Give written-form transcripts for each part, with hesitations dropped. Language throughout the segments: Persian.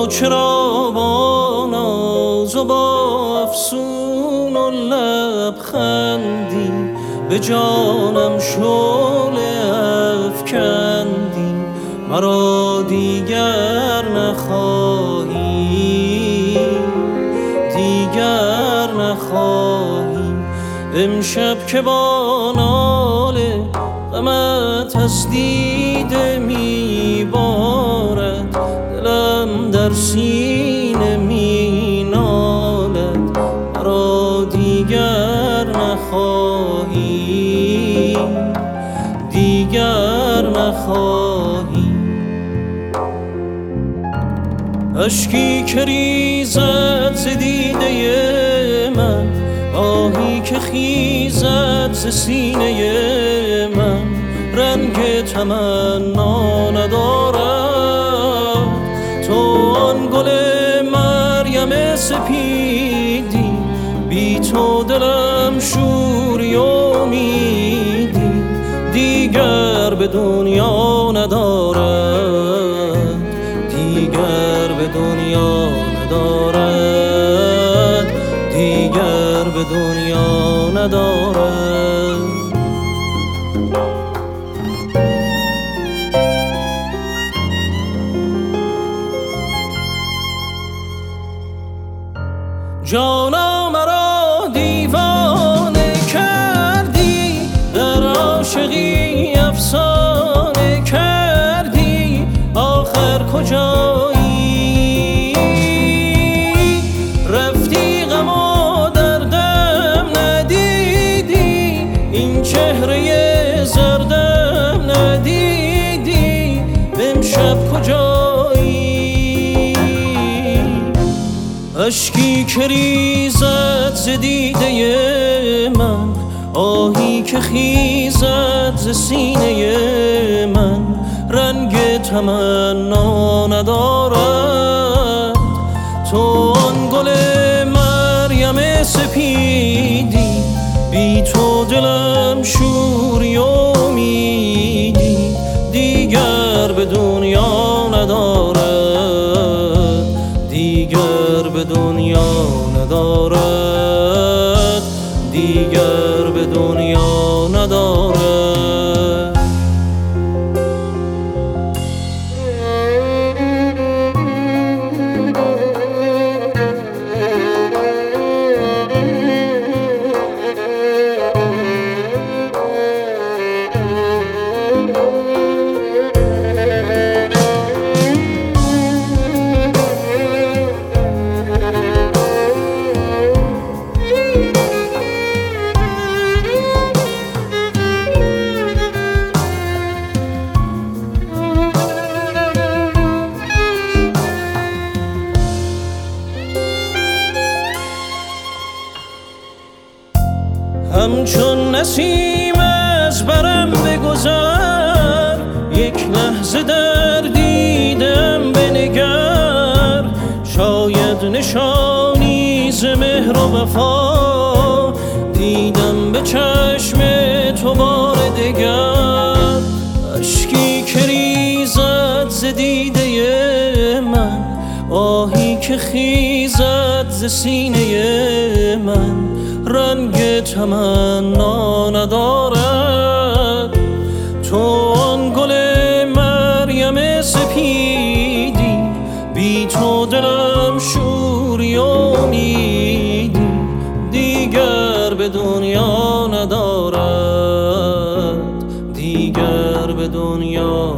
تو چرا با ناز و با افسون و لبخندی به جانم شعله افکندی؟ مرا دیگر نخواهی، دیگر نخواهی. امشب که با ناله غمت از دیده میبارد، دلم در سینه می نالد. مرا دیگر نخواهی، دیگر نخواهی. اشکی که ریزد ز دیده من، آهی که خیزد ز سینه من، رنگ تمنا ندارد. تو آن گل مریم سپیدی، بی تو دلم شوری امیدی دیگر به دنیا ندارد، دیگر به دنیا ندارد، دیگر به دنیا ندارد. جانا مرا دیوانه کردی، در عاشقی افسانه کردی. آخر کجایی؟ رفتی غم و دردم ندیدی، این چهره زردم ندیدی. امشب کجایی؟ اشکی که ریزد ز دیده من، آهی که خیزد ز سینه من، رنگ تمنا ندارد. تو آن گل مریم سپیدی، بی تو دلم شوری امیدی دیگر به دنیا ندارد، دیگر به دنیا ندارد، دیگر به دنیا ندارد. همچون نسیم از برم بگذر، یک لحظه در دیدم بنگر. شاید نشانی ز مهر و وفا، دیدم به چشم تو بار دگر. اشکی که ریزد ز دیده من، آهی که خیزد ز سینه من، رنگ تمنا ندارد. تو آن گل مریم سپیدی، بی تو دلم شوری امیدی دیگر به دنیا ندارد، دیگر به دنیا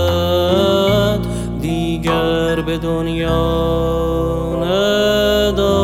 ندارد، دیگر به دنیا ندارد.